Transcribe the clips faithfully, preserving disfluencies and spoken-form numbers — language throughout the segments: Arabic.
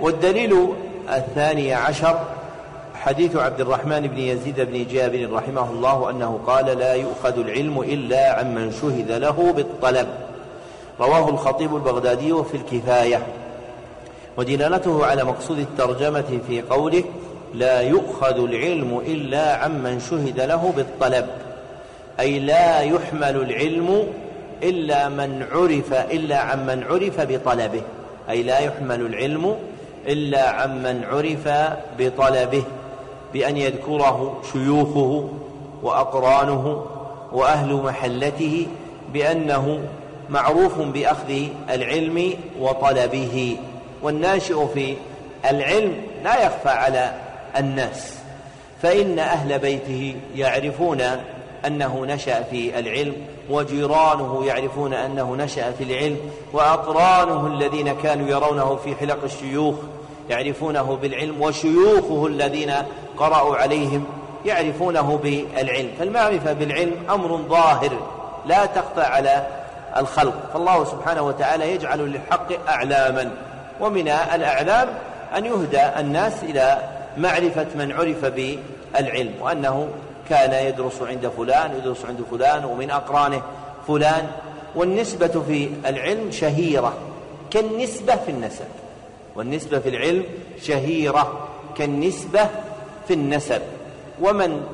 والدليل الثاني عشر حديث عبد الرحمن بن يزيد بن جابر رحمه الله أنه قال: لا يؤخذ العلم إلا عمن شهد له بالطلب. رواه الخطيب البغدادي في الكفاية. ودلالته على مقصود الترجمة في قوله: لا يؤخذ العلم إلا عمن شهد له بالطلب، أي لا يحمل العلم إلا من عرف إلا عمن عرف بطلبه، أي لا يحمل العلم إلا عمن عرف بطلبه، بأن يذكره شيوخه وأقرانه وأهل محلته بأنه معروف بأخذ العلم وطلبه. والناشئ في العلم لا يخفى على الناس، فإن أهل بيته يعرفون أنه نشأ في العلم، وجيرانه يعرفون أنه نشأ في العلم، وأقرانه الذين كانوا يرونه في حلق الشيوخ يعرفونه بالعلم، وشيوخه الذين قرأوا عليهم يعرفونه بالعلم. فالمعرفة بالعلم أمر ظاهر لا تخفى على الخلق، فالله سبحانه وتعالى يجعل للحق أعلاما، ومن الأعلام أن يهدى الناس إلى معرفة من عرف بالعلم، وأنه كان يدرس عند فلان يدرس عند فلان ومن أقرانه فلان. والنسبة في العلم شهيرة كالنسبة في النسب، والنسبة في العلم شهيرة كالنسبة في النسب. ومن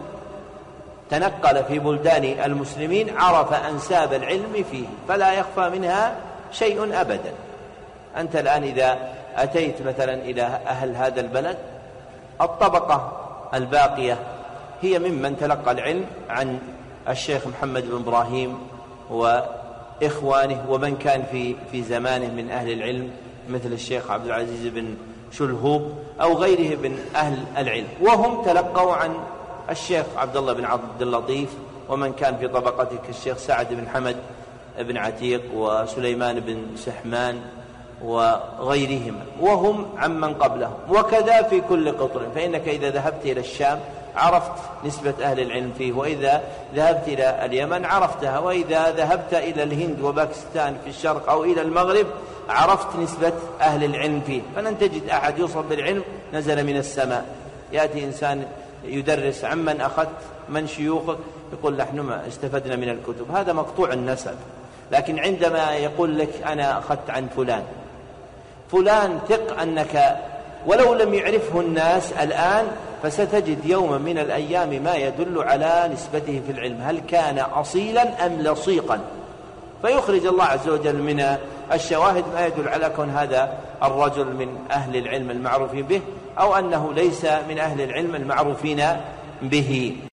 تنقل في بلدان المسلمين عرف أنساب العلم فيه، فلا يخفى منها شيء أبدا. أنت الآن إذا أتيت مثلا إلى أهل هذا البلد، الطبقة الباقية هي ممن تلقى العلم عن الشيخ محمد بن إبراهيم وإخوانه، ومن كان في في زمانه من أهل العلم مثل الشيخ عبد العزيز بن شلهوب أو غيره من أهل العلم، وهم تلقوا عن الشيخ عبد الله بن عبد اللطيف، ومن كان في طبقته كالشيخ سعد بن حمد بن عتيق وسليمان بن سحمان وغيرهم، وهم عمن قبلهم. وكذا في كل قطر، فإنك إذا ذهبت إلى الشام عرفت نسبة أهل العلم فيه، وإذا ذهبت إلى اليمن عرفتها، وإذا ذهبت إلى الهند وباكستان في الشرق أو إلى المغرب عرفت نسبة أهل العلم فيه. فلن تجد أحد يوصل بالعلم نزل من السماء. يأتي إنسان يدرس عمن أخذت من شيوخك، يقول نحن ما استفدنا من الكتب، هذا مقطوع النسب. لكن عندما يقول لك أنا أخذت عن فلان فلان، ثق أنك ولو لم يعرفه الناس الآن فستجد يوما من الأيام ما يدل على نسبته في العلم، هل كان أصيلا أم لصيقا، فيخرج الله عز وجل من الشواهد ما يدل على كون هذا الرجل من أهل العلم المعروفين به، أو أنه ليس من أهل العلم المعروفين به.